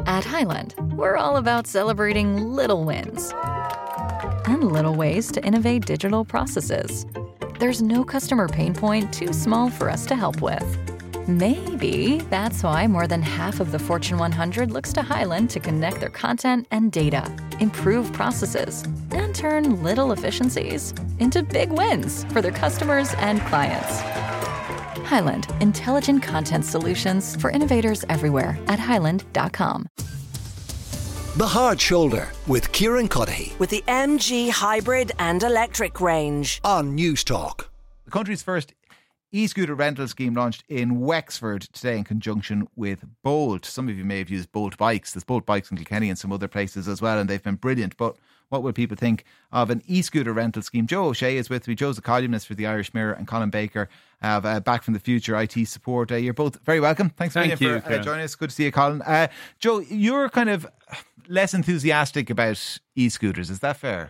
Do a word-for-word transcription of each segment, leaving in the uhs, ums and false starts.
At Highland, we're all about celebrating little wins and little ways to innovate digital processes. There's no customer pain point too small for us to help with. Maybe that's why more than half of the Fortune one hundred looks to Highland to connect their content and data, improve processes, and turn little efficiencies into big wins for their customers and clients. Highland, intelligent content solutions for innovators everywhere at highland dot com. The Hard Shoulder with Kieran Cuddihy with the M G hybrid and electric range on News Talk. The country's first e-scooter rental scheme launched in Wexford today in conjunction with Bolt. Some of you may have used Bolt bikes. There's Bolt bikes in Kilkenny and some other places as well, and they've been brilliant. But what will people think of an e-scooter rental scheme? Joe O'Shea is with me. Joe's a columnist for the Irish Mirror, and Colin Baker of uh, Back from the Future I T support. Uh, you're both very welcome. Thanks for, Thank being you, for uh, joining us. Good to see you, Colin. Uh, Joe, you're kind of less enthusiastic about e-scooters. Is that fair?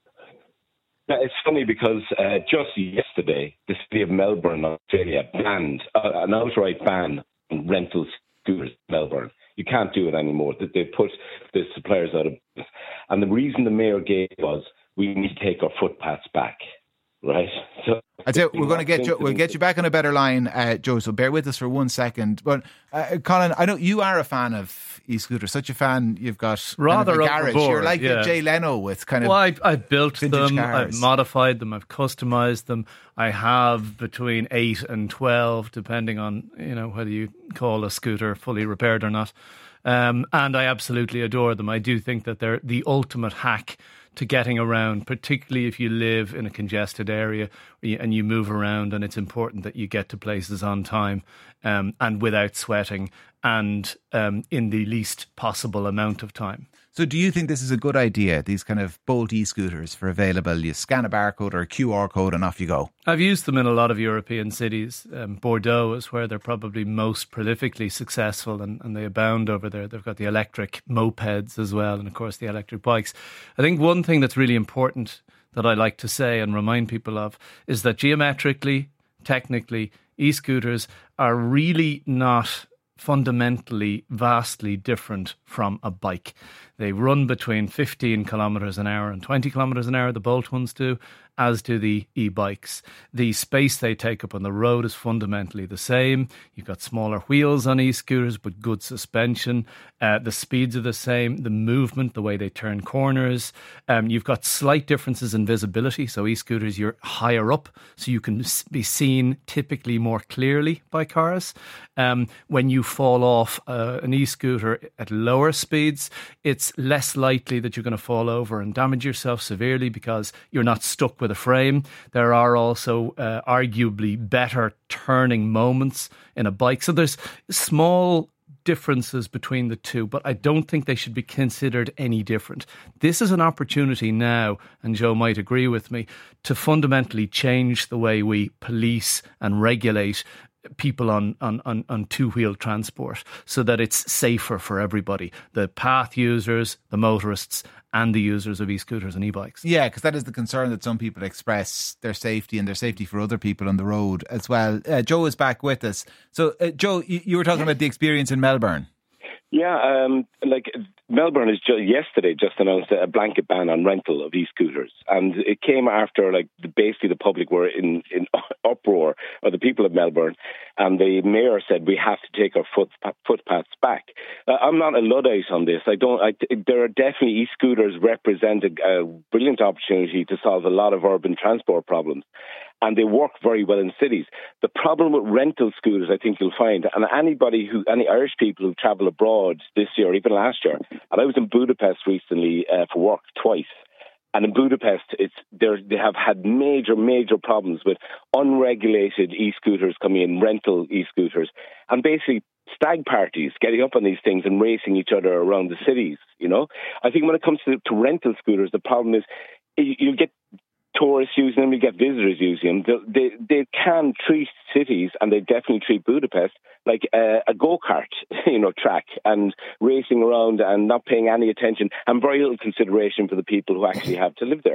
It's funny because uh, just yesterday, the city of Melbourne, Australia, banned uh, an outright ban on rental scooters in Melbourne. You can't do it anymore. They put the suppliers out of business. And the reason the mayor gave was we need to take our footpaths back. Right. So I tell you, we're going to get you, we'll get you back on a better line, uh, Joe. So bear with us for one second. But uh, Colin, I know you are a fan of e-scooters. Such a fan, you've got rather kind of a garage. overboard, You're like yeah. Jay Leno with kind of. Well, I, I built them, cars. I've modified them, I've customised them. I have between eight and twelve, depending on you know whether you call a scooter fully repaired or not. Um, and I absolutely adore them. I do think that they're the ultimate hack to getting around, particularly if you live in a congested area and you move around, and it's important that you get to places on time um, and without sweating and um, in the least possible amount of time. So do you think this is a good idea, these kind of Bolt e-scooters for available? You scan a barcode or a Q R code and off you go. I've used them in a lot of European cities. Um, Bordeaux is where they're probably most prolifically successful, and, and they abound over there. They've got the electric mopeds as well, and of course the electric bikes. I think one thing that's really important that I like to say and remind people of is that geometrically, technically, e-scooters are really not fundamentally vastly different from a bike. They run between fifteen kilometres an hour and twenty kilometres an hour, the Bolt ones do, as do the e-bikes. The space they take up on the road is fundamentally the same. You've got smaller wheels on e-scooters, but good suspension. Uh, the speeds are the same. The movement, the way they turn corners. Um, you've got slight differences in visibility. So e-scooters, you're higher up, so you can be seen typically more clearly by cars. Um, when you fall off uh, an e-scooter at lower speeds, it's less likely that you're going to fall over and damage yourself severely because you're not stuck with a frame. There are also uh, arguably better turning moments in a bike. So there's small differences between the two, but I don't think they should be considered any different. This is an opportunity now, and Joe might agree with me, to fundamentally change the way we police and regulate people on, on, on, on two-wheel transport so that it's safer for everybody, the path users, the motorists and the users of e-scooters and e-bikes. Yeah, because that is the concern that some people express, their safety and their safety for other people on the road as well. Uh, Joe is back with us. So uh, Joe, you, you were talking about the experience in Melbourne. Yeah, um, like Melbourne has just yesterday just announced a blanket ban on rental of e-scooters, and it came after like the, basically the public were in, in uproar, or the people of Melbourne, and the mayor said we have to take our foot, footpaths back. Uh, I'm not a Luddite on this. I don't. I, there are definitely e-scooters represent a, a brilliant opportunity to solve a lot of urban transport problems, and they work very well in cities. The problem with rental scooters, I think you'll find, and anybody who, any Irish people who travel abroad this year, or even last year, and I was in Budapest recently uh, for work twice, and in Budapest, it's they have had major, major problems with unregulated e-scooters coming in, rental e-scooters, and basically stag parties getting up on these things and racing each other around the cities, you know? I think when it comes to, to rental scooters, the problem is you, you get tourists using them, you get visitors using them. They, they, they can treat cities, and they definitely treat Budapest, like a, a go-kart, you know, track, and racing around and not paying any attention and very little consideration for the people who actually have to live there.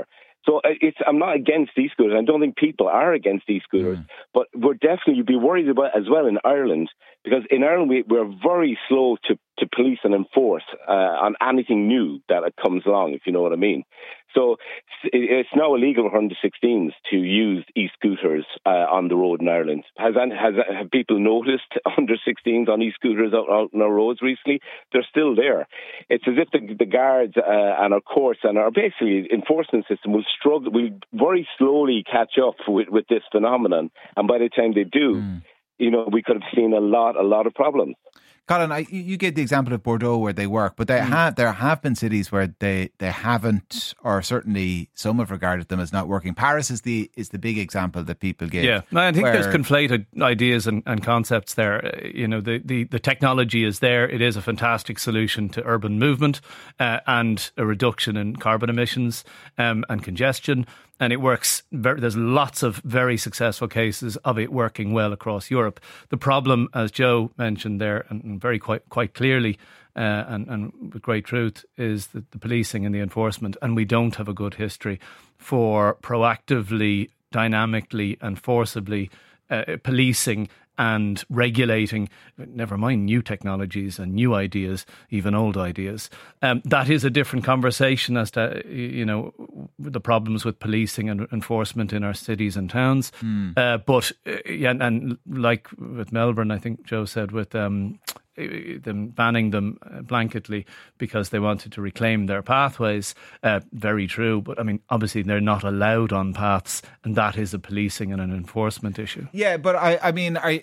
So it's, I'm not against e-scooters. I don't think people are against e-scooters, mm. but we're definitely, you'd be worried about as well in Ireland, because in Ireland we, we're very slow to, to police and enforce uh, on anything new that comes along, if you know what I mean. So it's now illegal for under sixteens to use e-scooters uh, on the road in Ireland. Has, has have people noticed under sixteens on e-scooters out, out on our roads recently? They're still there. It's as if the, the guards uh, and our courts and our basically enforcement system will struggle, will very slowly catch up with, with this phenomenon. And by the time they do, mm. you know, we could have seen a lot, a lot of problems. Colin, I, you gave the example of Bordeaux where they work, but they mm. have, there have been cities where they, they haven't, or certainly some have regarded them as not working. Paris is the is the big example that people give. Yeah, no, I think there's conflated ideas and, and concepts there. You know, the, the, the technology is there. It is a fantastic solution to urban movement uh, and a reduction in carbon emissions um, and congestion. And it works. Very, there's lots of very successful cases of it working well across Europe. The problem, as Joe mentioned there, and very quite quite clearly, uh, and, and with great truth, is the, the policing and the enforcement. And we don't have a good history for proactively, dynamically, and forcibly uh, policing and regulating, never mind new technologies and new ideas, even old ideas. Um, that is a different conversation as to, you know, the problems with policing and enforcement in our cities and towns. Mm. Uh, but, uh, yeah, and like with Melbourne, I think Joe said, with um, them banning them blanketly because they wanted to reclaim their pathways. Uh, very true. But I mean, obviously they're not allowed on paths, and that is a policing and an enforcement issue. Yeah, but I, I mean, I...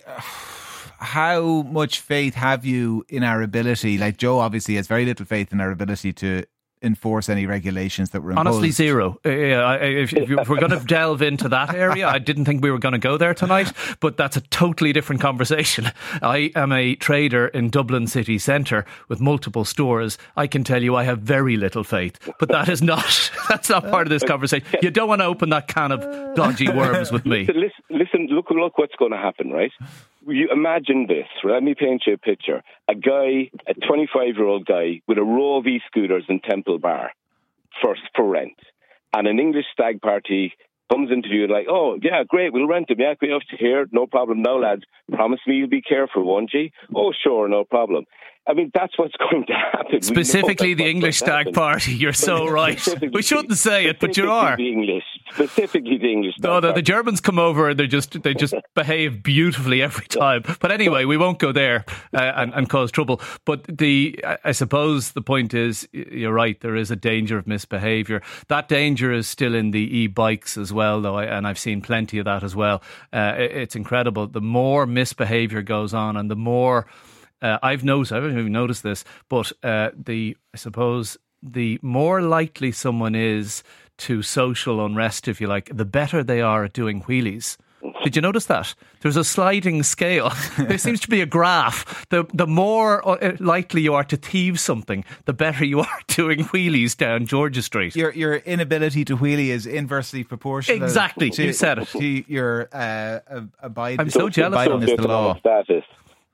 how much faith have you in our ability? Like Joe obviously has very little faith in our ability to enforce any regulations that were imposed. Honestly, zero. Uh, yeah, if, if, if we're going to delve into that area, I didn't think we were going to go there tonight, but that's a totally different conversation. I am a trader in Dublin city centre with multiple stores. I can tell you I have very little faith, but that is not, that's not part of this conversation. You don't want to open that can of dodgy worms with me. Listen, listen look, look what's going to happen, right? You imagine this. Let me paint you a picture. A guy, a twenty-five-year-old guy with a row of e-scooters in Temple Bar for, for rent. And an English stag party comes into you like, oh, yeah, great, we'll rent them. Yeah, we have to hear, no problem. Now, lads, promise me you'll be careful, won't you? Oh, sure, no problem. I mean, that's what's going to happen. Specifically the English stag party. You're so right. We shouldn't say it, but you are. The English, specifically the English stag no, no, party. the Germans come over and they just they just behave beautifully every time. But anyway, we won't go there uh, and, and cause trouble. But the I suppose the point is, you're right, there is a danger of misbehaviour. That danger is still in the e-bikes as well, though, and I've seen plenty of that as well. Uh, it's incredible. The more misbehaviour goes on and the more... Uh, I've noticed, I haven't even noticed this, but uh, the I suppose the more likely someone is to social unrest, if you like, the better they are at doing wheelies. Did you notice that? There's a sliding scale. There seems to be a graph. The the more likely you are to thieve something, the better you are doing wheelies down Georgia Street. Your your inability to wheelie is inversely proportional. Exactly, to, you said it. To your uh, abide. I'm so jealous abiding of the law. Status.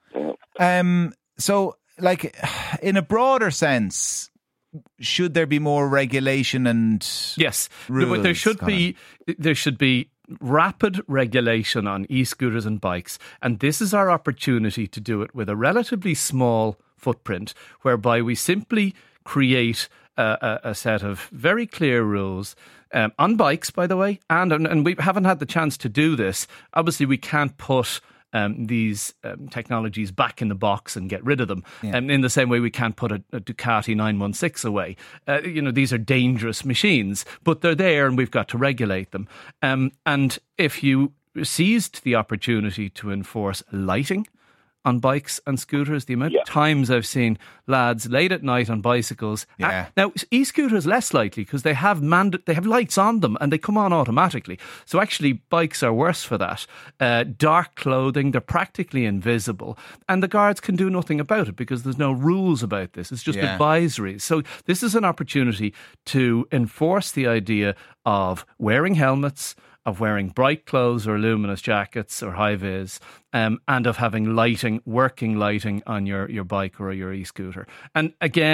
Um. So, like, in a broader sense, should there be more regulation and yes, rules? There should be. There should be rapid regulation on e-scooters and bikes, and this is our opportunity to do it with a relatively small footprint, whereby we simply create a, a, a set of very clear rules. Um, on bikes, by the way, and and we haven't had the chance to do this. Obviously, we can't put Um, these um, technologies back in the box and get rid of them. And yeah. um, in the same way we can't put a, a Ducati nine one six away. Uh, you know, these are dangerous machines, but they're there and we've got to regulate them. Um, and if you seized the opportunity to enforce lighting on bikes and scooters, the amount yeah. of times I've seen lads late at night on bicycles. Yeah. Uh, now, e-scooters less likely because they have mand- they have lights on them and they come on automatically. So actually, bikes are worse for that. Uh, dark clothing, they're practically invisible, and the guards can do nothing about it because there's no rules about this. It's just yeah. advisories. So this is an opportunity to enforce the idea of wearing helmets, of wearing bright clothes or luminous jackets or high-vis, um, and of having lighting, working lighting on your, your bike or your e-scooter. And again,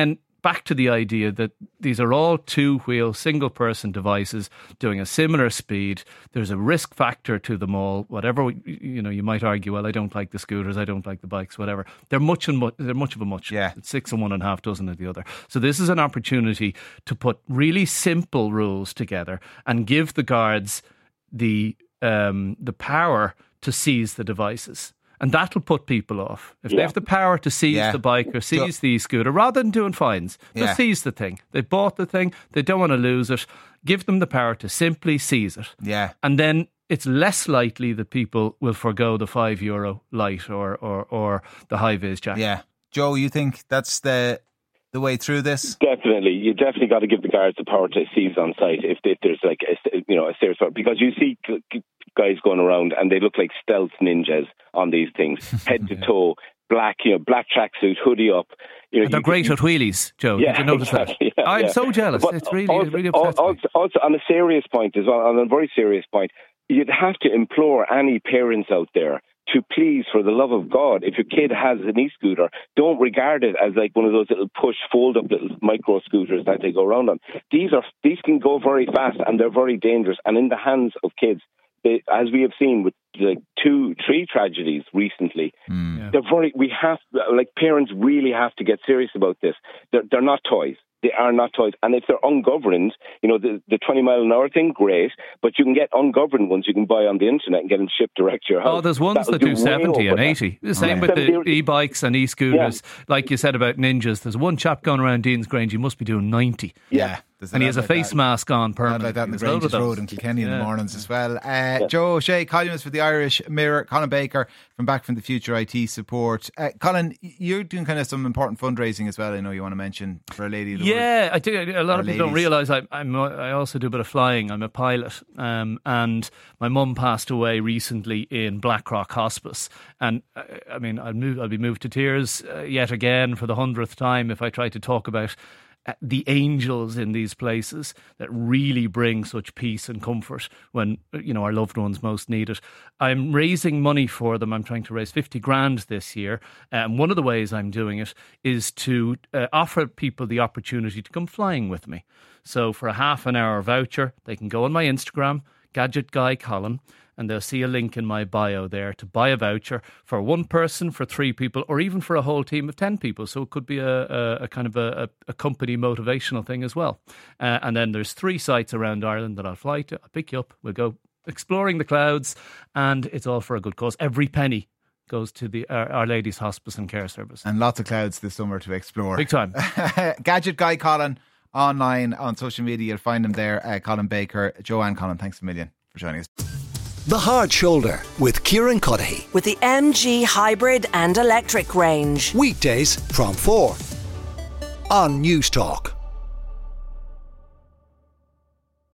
back to the idea that these are all two-wheel, single-person devices doing a similar speed. There's a risk factor to them all. Whatever, you know, you might argue, well, I don't like the scooters, I don't like the bikes, whatever. They're much and much, they're much of a much. Yeah. It's six and one and a half dozen of the other. So this is an opportunity to put really simple rules together and give the guards the um, the power to seize the devices. And that'll put people off. If yeah. they have the power to seize yeah. the bike or seize the e-scooter, rather than doing fines, they'll yeah. seize the thing. They bought the thing. They don't want to lose it. Give them the power to simply seize it. Yeah. And then it's less likely that people will forgo the five euro light or, or, or the high-vis jacket. Yeah. Joe, you think that's the the way through this? Definitely. You definitely got to give the guards the power to seize on site if, if there's like a, you know, a serious problem. Because you see guys going around and they look like stealth ninjas on these things, head to toe, black, you know, black tracksuit, hoodie up. You know, they're you, great you, at wheelies, Joe. Yeah, Did you notice exactly, that? Yeah, I'm yeah. so jealous. But it's really, also, it really upsets also, me. Also, on a serious point as well, on a very serious point, you'd have to implore any parents out there to please, for the love of God, if your kid has an e-scooter, don't regard it as like one of those little push, fold-up little micro scooters that they go around on. These are these can go very fast and they're very dangerous. And in the hands of kids, they, as we have seen with like two, three tragedies recently, mm. yeah. they're very. We have like parents really have to get serious about this. They're they're not toys. They are not toys. And if they're ungoverned, you know, the, the twenty mile an hour thing, great. But you can get ungoverned ones you can buy on the internet and get them shipped direct to your house. Oh, there's ones That'll that do, do seventy and eighty. The same yeah. with the e-bikes and e-scooters. Yeah. Like you said about ninjas, there's one chap going around Dean's Grange, he must be doing ninety. Yeah. And he has a like face that. mask on permanently. Like that in the Granges Road in Kilkenny yeah. in the mornings as well. Uh, yeah. Joe O'Shea, columnist for the Irish Mirror, Colin Baker from Back from the Future I T support. Uh, Colin, you're doing kind of some important fundraising as well. I know you want to mention for a lady. Of the yeah, world. I do. A lot of people ladies. don't realise I, I'm. I also do a bit of flying. I'm a pilot, um, and my mum passed away recently in Blackrock Hospice. And uh, I mean, I'll move. I'll be moved to tears uh, yet again for the hundredth time if I try to talk about the angels in these places that really bring such peace and comfort when, you know, our loved ones most need it. I'm raising money for them. I'm trying to raise fifty grand this year. And one of the ways I'm doing it is to uh, offer people the opportunity to come flying with me. So for a half an hour voucher, they can go on my Instagram, Gadget Guy Colin, and they'll see a link in my bio there to buy a voucher for one person, for three people, or even for a whole team of ten people. So it could be a, a, a kind of a, a company motivational thing as well. Uh, and then there's three sites around Ireland that I'll fly to. I'll pick you up. We'll go exploring the clouds, and it's all for a good cause. Every penny goes to the uh, Our Lady's Hospice and Care Service. And lots of clouds this summer to explore. Big time. Gadget Guy Colin online on social media. You'll find him there. Uh, Colin Baker. Joanne Colin, thanks a million for joining us. The Hard Shoulder with Kieran Cuddihy. With the M G hybrid and electric range. Weekdays from four on News Talk.